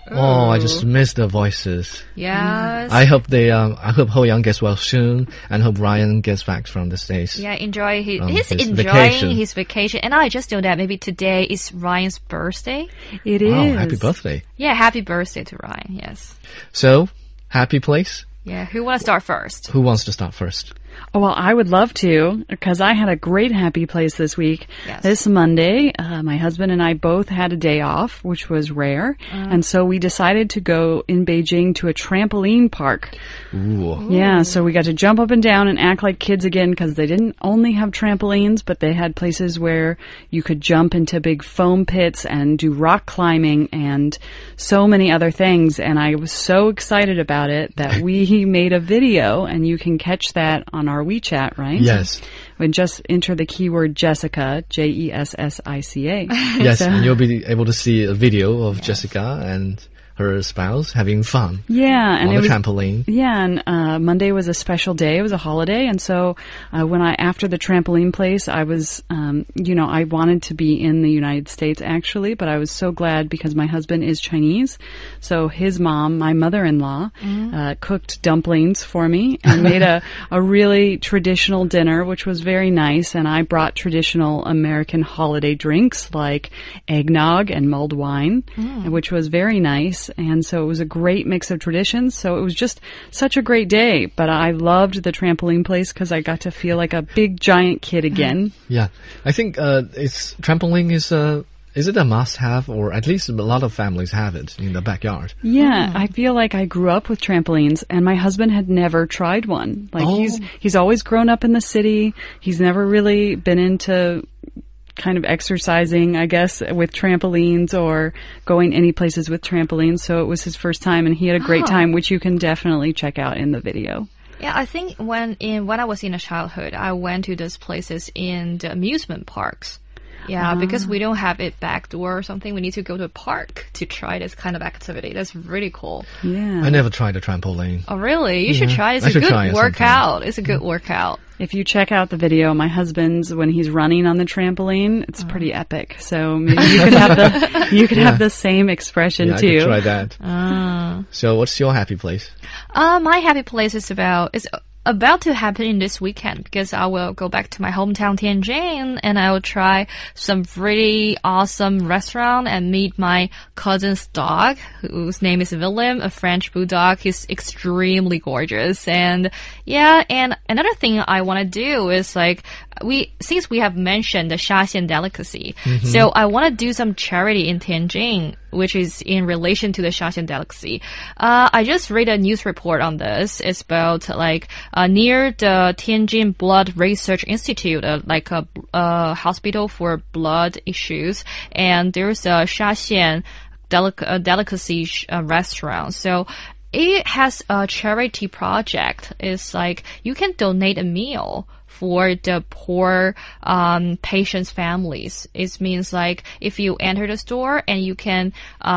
Oh, I just miss their voices. Yes. I hope I hope Ho Young gets well soon, and hope Ryan gets back from the States. Yeah, enjoy he's his enjoying his vacation. And I just know that maybe today is Ryan's birthday. It is. Oh, happy birthday. Yeah, happy birthday to Ryan, yes. So, happy place? Yeah, who wants to start first? Who wants to start first? Oh, well, I would love to, because I had a great happy place this week. Yes. This Monday, my husband and I both had a day off, which was rare. And so we decided to go in Beijing to a trampoline park. Ooh. Yeah, so we got to jump up and down and act like kids again, because they didn't only have trampolines, but they had places where you could jump into big foam pits and do rock climbing and so many other things. And I was so excited about it that we made a video, and you can catch that on our WeChat, right? Yes. And just enter the keyword Jessica, Jessica. Yes, and you'll be able to see a video of Jessica and her spouse having fun. Yeah, and on it the was trampoline. Yeah, and Monday was a special day. It was a holiday, and so after the trampoline place, I was, I wanted to be in the United States actually, but I was so glad because my husband is Chinese, so his mom, my mother-in-law, cooked dumplings for me and made a really traditional dinner, which was very nice. And I brought traditional American holiday drinks like eggnog and mulled wine, which was very nice. And so it was a great mix of traditions. So it was just such a great day. But I loved the trampoline place because I got to feel like a big giant kid again. Yeah, I think trampoline is it a must-have, or at least a lot of families have it in the backyard? Yeah, I feel like I grew up with trampolines, and my husband had never tried one. Like he's always grown up in the city. He's never really been into kind of exercising, I guess, with trampolines or going any places with trampolines. So it was his first time, and he had a great time, which you can definitely check out in the video. Yeah, I think when I was in a childhood, I went to those places in the amusement parks. Yeah, because we don't have it back door or something. We need to go to a park to try this kind of activity. That's really cool. Yeah. I never tried a trampoline. Oh, really? You should try it. It's a good workout. It's a good workout. If you check out the video, my husband's, when he's running on the trampoline, it's pretty epic. So maybe you could have the same expression too. I could try that. So what's your happy place? My happy place is about to happen in this weekend, because I will go back to my hometown Tianjin and I will try some really awesome restaurant and meet my cousin's dog, whose name is William, a French bulldog. He's extremely gorgeous. And another thing I want to do is since we have mentioned the Shaxian delicacy, so I want to do some charity in Tianjin, which is in relation to the Shaxian delicacy. I just read a news report on this. It's about near the Tianjin Blood Research Institute, a hospital for blood issues, and there's a Shaxian delicacy restaurant. So it has a charity project. It's you can donate a meal for the poor patients' families. It means if you enter the store and you can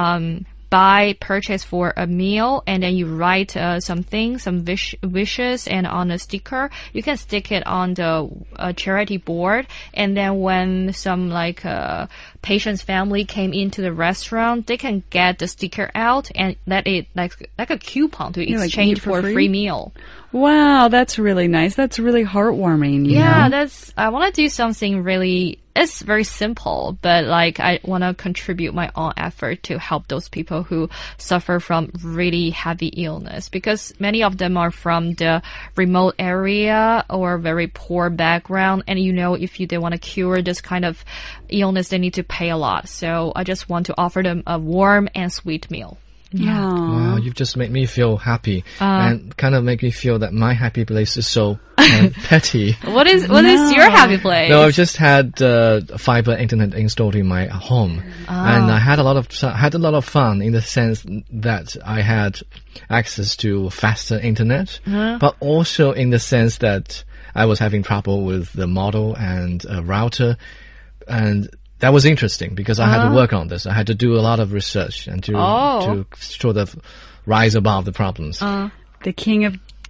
purchase for a meal, and then you write some wishes, and on a sticker, you can stick it on the charity board. And then when some patient's family came into the restaurant, they can get the sticker out and let it like a coupon to exchange for a free meal. Wow, that's really nice. That's really heartwarming. You know? I want to do something really. It's very simple, but I want to contribute my own effort to help those people who suffer from really heavy illness, because many of them are from the remote area or very poor background. And if they want to cure this kind of illness, they need to pay a lot. So I just want to offer them a warm and sweet meal. Yeah. Wow, you've just made me feel happy and kind of make me feel that my happy place is so petty. What is your happy place? No, I've just had fiber internet installed in my home, and I had a lot of fun in the sense that I had access to faster internet, but also in the sense that I was having trouble with the model and router, and that was interesting because I had to work on this. I had to do a lot of research and to sort of rise above the problems. The king of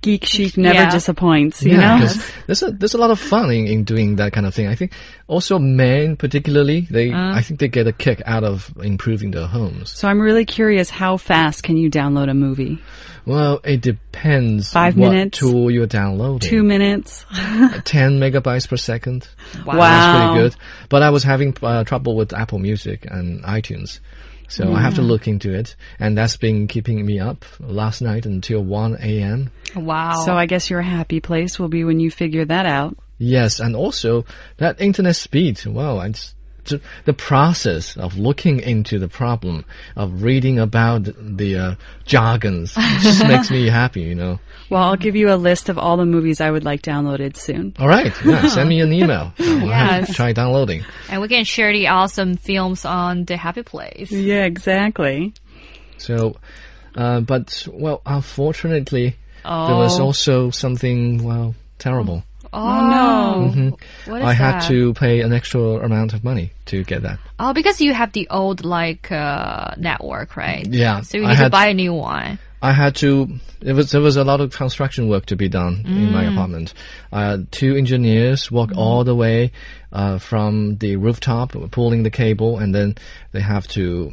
Geek chic never disappoints, you Yeah, know? because there's a lot of fun in doing that kind of thing. I think also men particularly, I think they get a kick out of improving their homes. So I'm really curious, how fast can you download a movie? Well, it depends 5 what minutes? tool you're downloading. 2 minutes? 10 megabytes per second. Wow. That's pretty good. But I was having trouble with Apple Music and iTunes. So I have to look into it. And that's been keeping me up last night until 1 a.m. Wow. So I guess your happy place will be when you figure that out. Yes, and also that internet speed. Wow, the process of looking into the problem, of reading about the jargons, just makes me happy, you know. Well, I'll give you a list of all the movies I would like downloaded soon. All right, yeah, send me an email. I'll have to Yes. try downloading. And we can share the awesome films on the Happy Place. Yeah, exactly. So, but, well, unfortunately, there was also something, well, terrible. Oh, no. What is I had that? to pay an extra amount of money to get that. Oh, because you have the old network, right? Yeah, So you I need to had- buy a new one. I had to. There was a lot of construction work to be done in my apartment. 2 engineers walk all the way from the rooftop, pulling the cable, and then they have to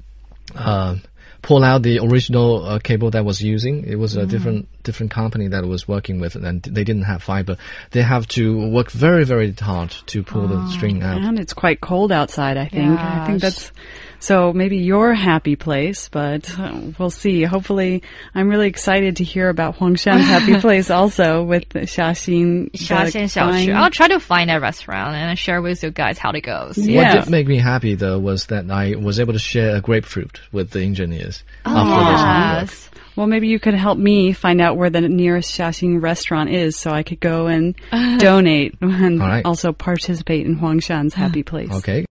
pull out the original cable that was using. It was a different company that was working with, and they didn't have fiber. They have to work very, very hard to pull the string out. And it's quite cold outside, I think. I think Gosh. that's... So maybe your happy place, but we'll see. Hopefully, I'm really excited to hear about Huangshan's happy place also with Xiaxin. 沙县小吃. I'll try to find a restaurant and share with you guys how it goes. Yeah. What did make me happy, though, was that I was able to share a grapefruit with the engineers after this hard work. Yes. Well, maybe you could help me find out where the nearest Xiaxin restaurant is so I could go and donate and All right. also participate in Huangshan's happy place. Okay.